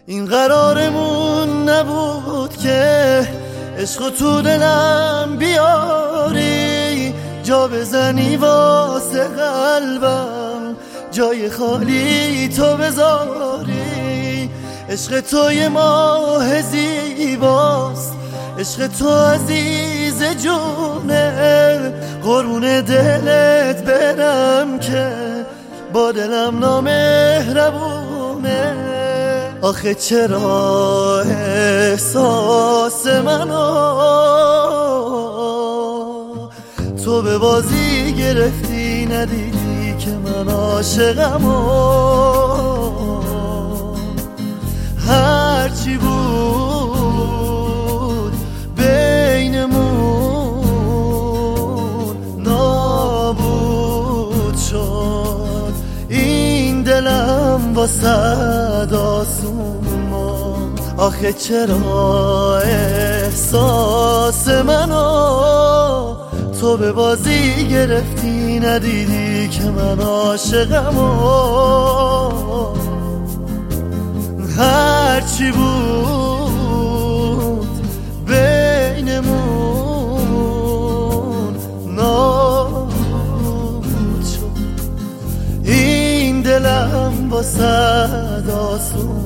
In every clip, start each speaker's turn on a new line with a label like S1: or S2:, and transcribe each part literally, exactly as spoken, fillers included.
S1: این قرارمون نبود که عشق تو دلم بیاری، جا بزنی واسه قلبم، جای خالی تو بذاری. عشق تو یه ماه زیباست، عشق تو عزیز جونه، قربون دلت برم که با دلم نامهربونه. آخه چرا احساس منو تو به بازی گرفتی، ندیدی که من عاشقمو. هرچی بود بینمون نابود شد، این دلم واسه آسون. آخه چرا احساس منو تو به بازی گرفتی، ندیدی که من عاشقمو. هرچی بود بینمون نابود شد، این دلم واسه آسون.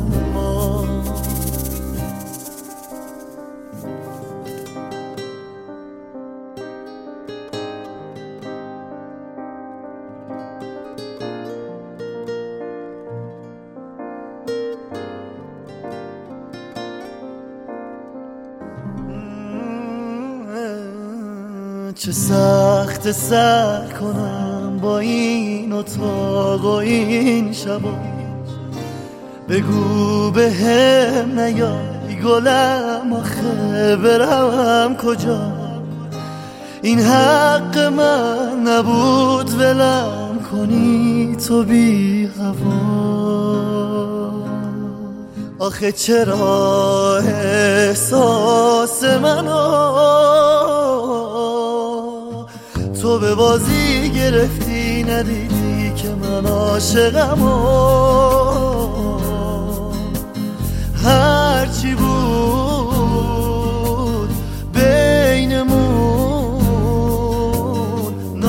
S1: چه سخت سر کنم با این اتاق و این شبا، بگو به هم نیای گلم، آخه برم کجا؟ این حق من نبود ولم کنی تو بی هوا. آخه چرا احساس منو تو به بازی گرفتی، ندیدی که من عاشقمو. هرچی بود بینمون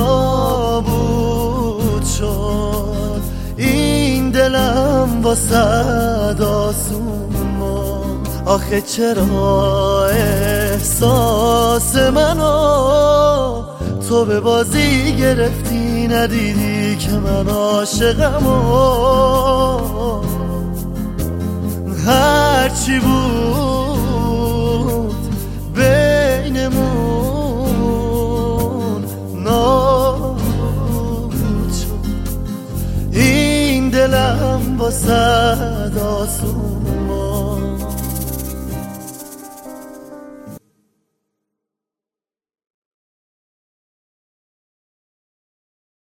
S1: نابود شد، این دلم واسه آسون. آخه چرا احساس منو تو به بازی گرفتی، ندیدی که من عاشقمو. هرچی بود بینمون نابود شد، این دلم واسه آسون.